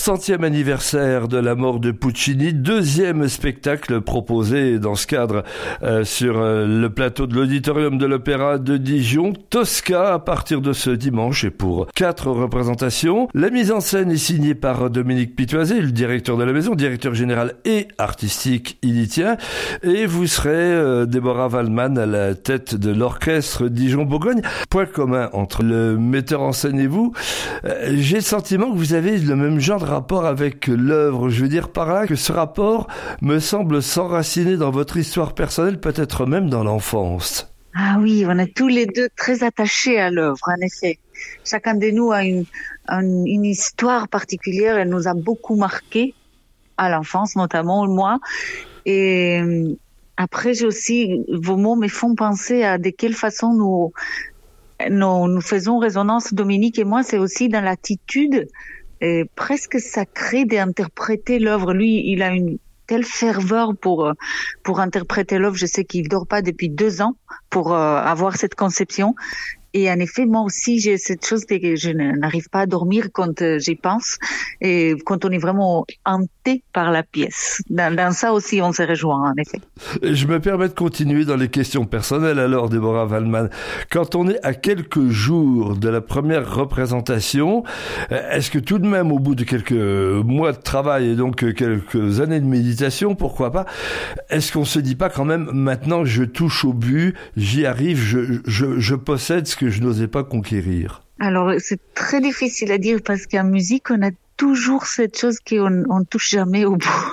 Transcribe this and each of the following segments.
centième anniversaire de la mort de Puccini, deuxième spectacle proposé dans ce cadre sur le plateau de l'Auditorium de l'Opéra de Dijon, Tosca, à partir de ce dimanche et pour 4 représentations. La mise en scène est signée par Dominique Pitoisé, le directeur de la maison, directeur général et artistique, il y tient, et vous serez Déborah Waldman à la tête de l'orchestre Dijon-Bourgogne. Point commun entre le metteur en scène et vous, j'ai le sentiment que vous avez le même genre de rapport avec l'œuvre. Je veux dire par là que ce rapport me semble s'enraciner dans votre histoire personnelle, peut-être même dans l'enfance. Ah oui, on est tous les deux très attachés à l'œuvre, en effet. Chacun de nous a une histoire particulière, elle nous a beaucoup marqué, à l'enfance notamment, moi. Et après, vos mots me font penser à de quelle façon nous faisons résonance, Dominique et moi, c'est aussi dans l'attitude presque sacrée d'interpréter l'œuvre. Lui, il a une telle ferveur pour interpréter l'œuvre. Je sais qu'il dort pas depuis 2 ans pour avoir cette conception. Et en effet, moi aussi, j'ai cette chose que je n'arrive pas à dormir quand j'y pense et quand on est vraiment hanté par la pièce. Dans ça aussi, on se rejoint, en effet. Je me permets de continuer dans les questions personnelles alors, Déborah Waldman. Quand on est à quelques jours de la première représentation, est-ce que tout de même, au bout de quelques mois de travail et donc quelques années de méditation, pourquoi pas, est-ce qu'on se dit pas quand même, maintenant je touche au but, j'y arrive, je possède ce que je n'osais pas conquérir? Alors, c'est très difficile à dire parce qu'en musique, on a toujours cette chose qu'on touche jamais au bout.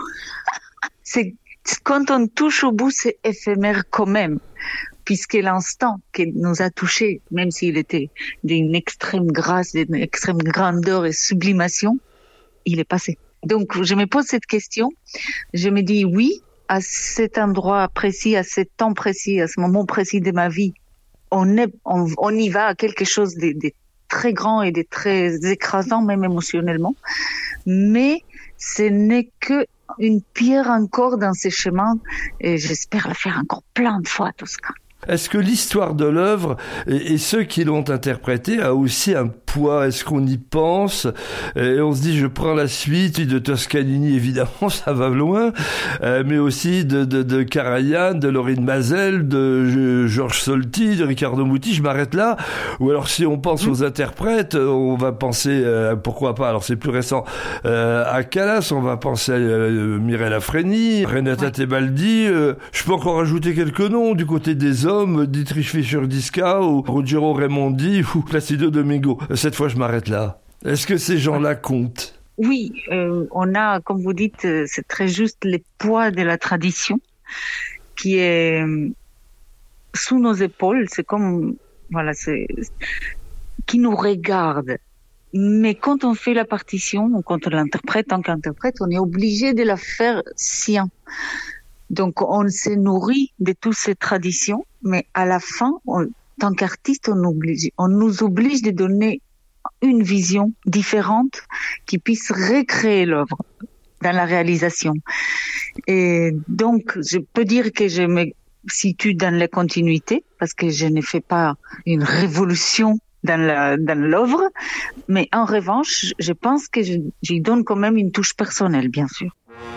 Quand on touche au bout, c'est éphémère quand même, puisque l'instant qui nous a touchés, même s'il était d'une extrême grâce, d'une extrême grandeur et sublimation, il est passé. Donc, je me pose cette question. Je me dis oui, à cet endroit précis, à cet temps précis, à ce moment précis de ma vie, on y va à quelque chose de très grand et de très écrasant, même émotionnellement. Mais ce n'est que une pierre encore dans ces chemins et j'espère le faire encore plein de fois, Tosca. Est-ce que l'histoire de l'œuvre et ceux qui l'ont interprétée a aussi un poids? Est-ce qu'on y pense et on se dit je prends la suite de Toscanini, évidemment ça va loin, mais aussi de Karajan, de Laurine Mazel, de Georges Solti, de Riccardo Muti, je m'arrête là. Ou alors si on pense aux interprètes, on va penser pourquoi pas, alors c'est plus récent, à Callas, on va penser à Mireille Lafreni, Renata Tebaldi, je peux encore rajouter quelques noms du côté des hommes, Dietrich Fischer-Dieskau ou Ruggero Raimondi ou Placido Domingo. Cette fois, je m'arrête là. Est-ce que ces gens-là comptent? Oui, on a, comme vous dites, c'est très juste, le poids de la tradition qui est sous nos épaules. C'est comme, voilà, qui nous regarde. Mais quand on fait la partition, quand on l'interprète, tant qu'interprète, on est obligé de la faire sien. Donc, on se nourrit de toutes ces traditions, mais à la fin, tant qu'artiste, on nous oblige de donner une vision différente qui puisse recréer l'œuvre dans la réalisation. Et donc, je peux dire que je me situe dans la continuité parce que je ne fais pas une révolution dans l'œuvre, mais en revanche, je pense que j'y donne quand même une touche personnelle, bien sûr.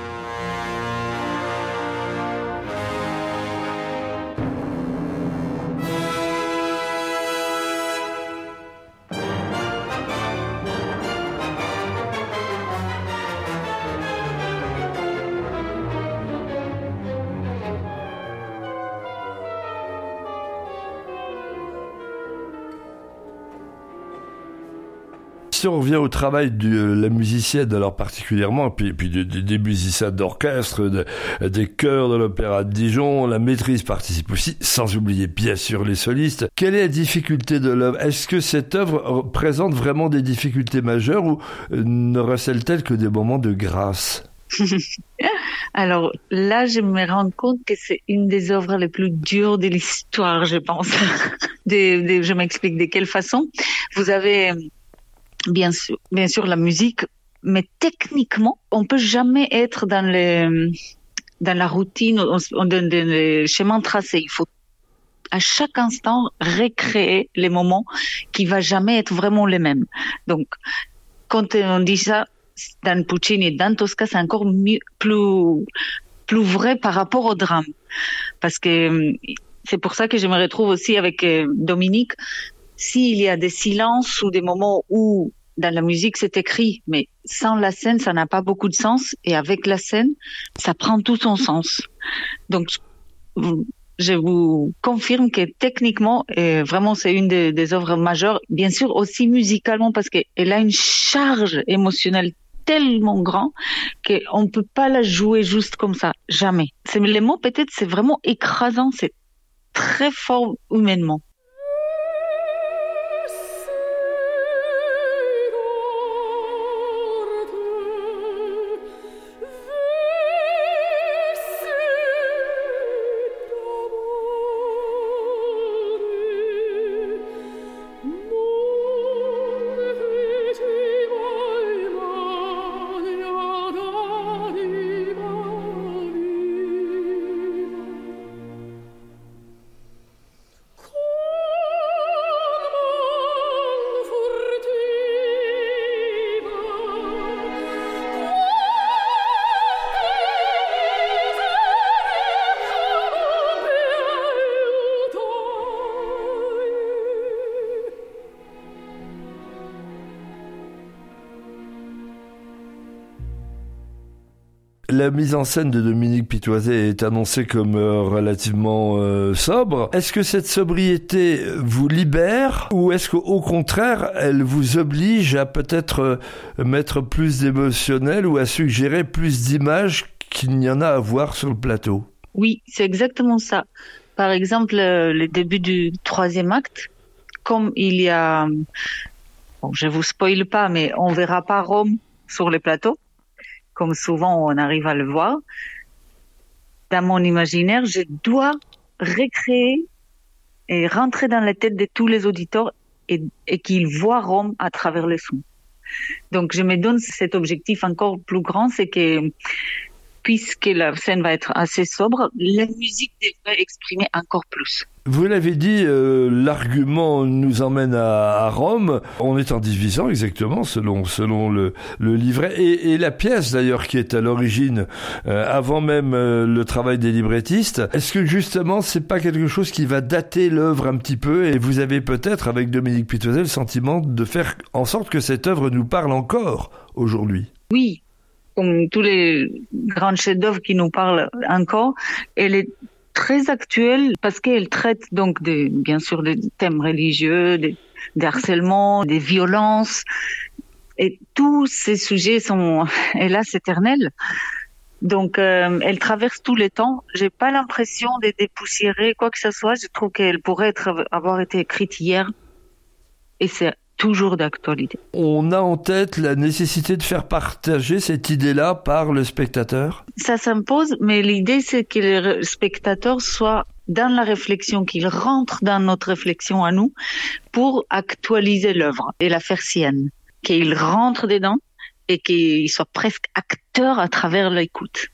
Si on revient au travail de la musicienne, alors particulièrement, puis des musiciens d'orchestre, des chœurs de l'Opéra de Dijon, la maîtrise participe aussi, sans oublier bien sûr les solistes. Quelle est la difficulté de l'œuvre? Est-ce que cette œuvre présente vraiment des difficultés majeures ou ne recèle-t-elle que des moments de grâce? Alors là, je me rends compte que c'est une des œuvres les plus dures de l'histoire, je pense. Je m'explique de quelle façon. Vous avez bien sûr la musique, mais techniquement, on peut jamais être dans la routine, dans les schémas tracés. Il faut à chaque instant recréer les moments qui va jamais être vraiment les mêmes. Donc, quand on dit ça, dans Puccini, dans Tosca, c'est encore plus vrai par rapport au drame. Parce que c'est pour ça que je me retrouve aussi avec Dominique. S'il y a des silences ou des moments où dans la musique c'est écrit, mais sans la scène ça n'a pas beaucoup de sens, et avec la scène ça prend tout son sens. Donc je vous confirme que techniquement, vraiment c'est une des œuvres majeures, bien sûr aussi musicalement, parce qu'elle a une charge émotionnelle tellement grand qu'on ne peut pas la jouer juste comme ça, jamais. Les mots peut-être c'est vraiment écrasant, c'est très fort humainement. La mise en scène de Dominique Pitoisé est annoncée comme relativement sobre. Est-ce que cette sobriété vous libère ou est-ce qu'au contraire, elle vous oblige à peut-être mettre plus d'émotionnel ou à suggérer plus d'images qu'il n'y en a à voir sur le plateau? Oui, c'est exactement ça. Par exemple, le début du 3e acte, comme il y a... Bon, je vous spoile pas, mais on verra pas Rome sur le plateau, comme souvent on arrive à le voir. Dans mon imaginaire, je dois recréer et rentrer dans la tête de tous les auditeurs et qu'ils voient Rome à travers les sons. Donc je me donne cet objectif encore plus grand, c'est que puisque la scène va être assez sobre, la musique devrait exprimer encore plus. Vous l'avez dit, l'argument nous emmène à Rome. On est en 1800 exactement, selon le livret. Et la pièce d'ailleurs qui est à l'origine, avant même le travail des librettistes. Est-ce que justement c'est pas quelque chose qui va dater l'œuvre un petit peu, et vous avez peut-être avec Dominique Pitoisé le sentiment de faire en sorte que cette œuvre nous parle encore aujourd'hui? Oui, comme tous les grands chefs-d'œuvre qui nous parlent encore, elle est très actuelle parce qu'elle traite donc bien sûr des thèmes religieux, des harcèlements, des violences, et tous ces sujets sont, hélas, éternels. Donc, elle traverse tous les temps. J'ai pas l'impression de dépoussiérer quoi que ce soit. Je trouve qu'elle pourrait avoir été écrite hier, et c'est toujours d'actualité. On a en tête la nécessité de faire partager cette idée-là par le spectateur? Ça s'impose, mais l'idée c'est que le spectateur soit dans la réflexion, qu'il rentre dans notre réflexion à nous pour actualiser l'œuvre et la faire sienne. Qu'il rentre dedans et qu'il soit presque acteur à travers l'écoute.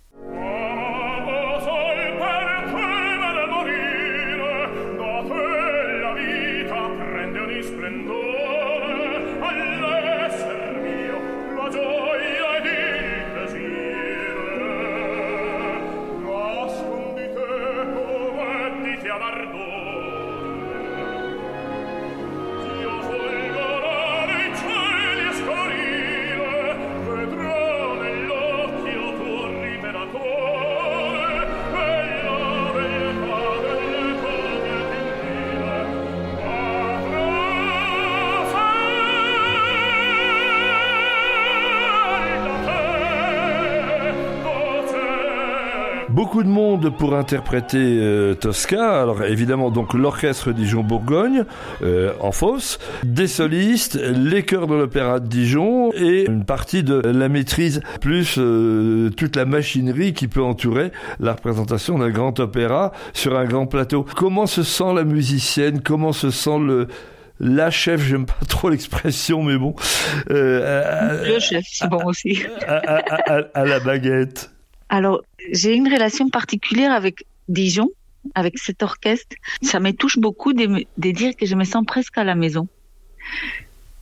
Beaucoup de monde pour interpréter Tosca. Alors évidemment donc l'orchestre Dijon-Bourgogne en fosse, des solistes, les chœurs de l'opéra de Dijon et une partie de la maîtrise, plus toute la machinerie qui peut entourer la représentation d'un grand opéra sur un grand plateau. Comment se sent la musicienne? Comment se sent la chef? J'aime pas trop l'expression, mais bon. Le chef, c'est bon aussi. à la baguette. Alors, j'ai une relation particulière avec Dijon, avec cet orchestre. Ça me touche beaucoup de dire que je me sens presque à la maison.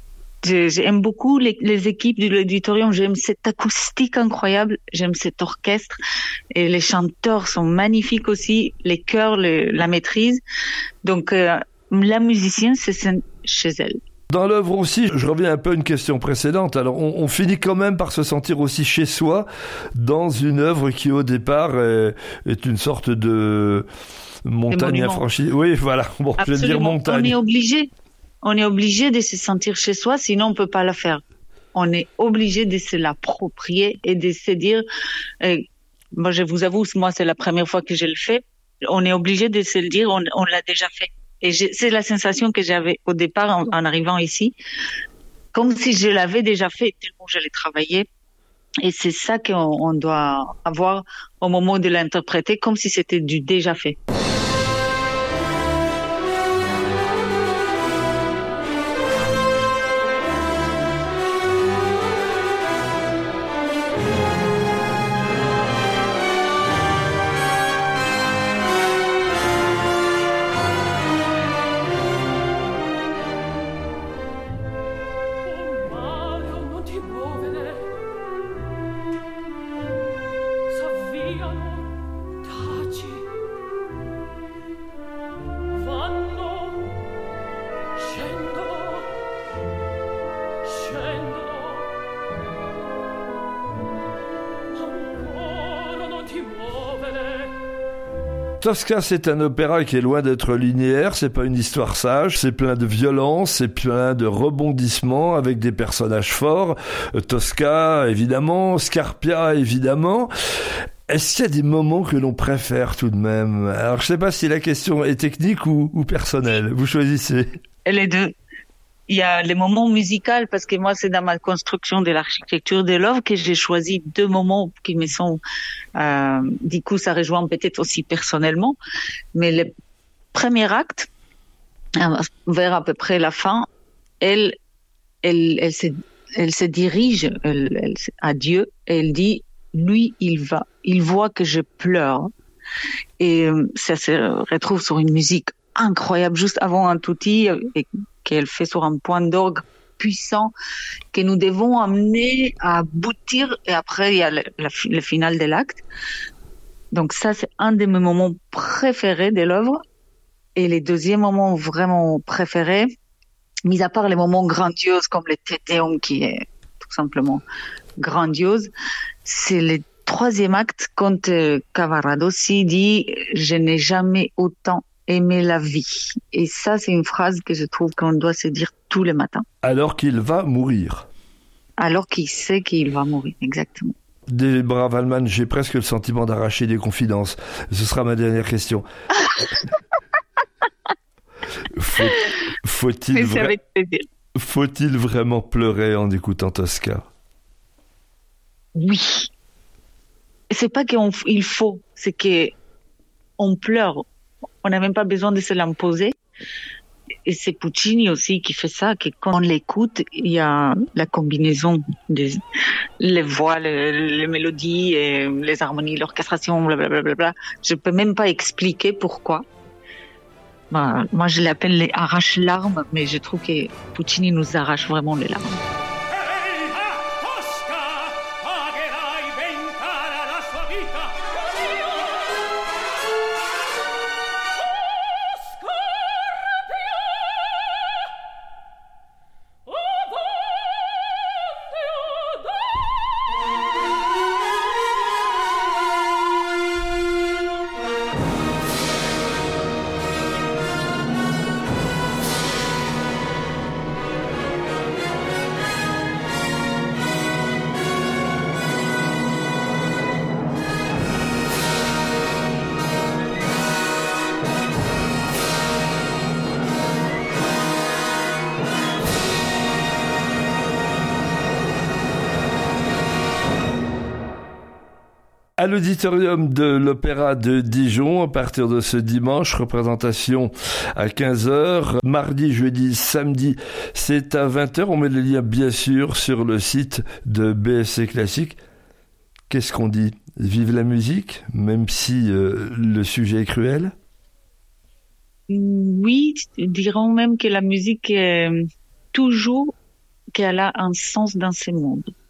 J'aime beaucoup les équipes de l'auditorium. J'aime cette acoustique incroyable. J'aime cet orchestre. Et les chanteurs sont magnifiques aussi. Les chœurs, la maîtrise. Donc, la musicienne se sent chez elle. Dans l'œuvre aussi, je reviens un peu à une question précédente. Alors, on finit quand même par se sentir aussi chez soi dans une œuvre qui, au départ, est une sorte de montagne infranchie. Oui, voilà. Bon, absolument. Je vais dire montagne. On est obligé de se sentir chez soi, sinon on peut pas la faire. On est obligé de se l'approprier et de se dire, moi je vous avoue, moi c'est la première fois que je le fais. On est obligé de se le dire, on l'a déjà fait. Et c'est la sensation que j'avais au départ en arrivant ici, comme si je l'avais déjà fait tellement je l'ai travaillé. Et c'est ça qu'on doit avoir au moment de l'interpréter, comme si c'était du déjà fait. Tosca, c'est un opéra qui est loin d'être linéaire, c'est pas une histoire sage, c'est plein de violence, c'est plein de rebondissements avec des personnages forts. Tosca, évidemment, Scarpia, évidemment. Est-ce qu'il y a des moments que l'on préfère tout de même? Alors, je sais pas si la question est technique ou personnelle. Vous choisissez. Les deux. Il y a les moments musicaux, parce que moi, c'est dans ma construction de l'architecture de l'œuvre que j'ai choisi deux moments qui me sont, du coup, ça rejoint peut-être aussi personnellement. Mais le premier acte, vers à peu près la fin, elle se dirige à Dieu et elle dit, lui, il voit que je pleure. Et ça se retrouve sur une musique incroyable, juste avant un tutti, et qu'elle fait sur un point d'orgue puissant que nous devons amener à aboutir, et après il y a le final de l'acte. Donc ça, c'est un de mes moments préférés de l'œuvre. Et les deuxièmes moments vraiment préférés, mis à part les moments grandioses comme le Te Deum qui est tout simplement grandiose, c'est le troisième acte quand Cavaradossi dit « Je n'ai jamais autant aimer la vie ». Et ça, c'est une phrase que je trouve qu'on doit se dire tous les matins. Alors qu'il va mourir. Alors qu'il sait qu'il va mourir, exactement. Deborah Waldman, j'ai presque le sentiment d'arracher des confidences. Ce sera ma dernière question. Faut-il vraiment pleurer en écoutant Tosca? Oui. C'est pas qu'il faut, c'est qu'on pleure. On n'a même pas besoin de se l'imposer. Et c'est Puccini aussi qui fait ça, que quand on l'écoute, il y a la combinaison des les voix, les mélodies, et les harmonies, l'orchestration, blablabla. Je peux même pas expliquer pourquoi. Bah, moi, je l'appelle les arrache-larmes, mais je trouve que Puccini nous arrache vraiment les larmes. À l'auditorium de l'Opéra de Dijon, à partir de ce dimanche, représentation à 15h, mardi, jeudi, samedi, c'est à 20h. On met le lien bien sûr sur le site de BSC Classique. Qu'est-ce qu'on dit? Vive la musique, même si le sujet est cruel? Oui, dirons même que la musique est toujours qu'elle a un sens dans ce monde.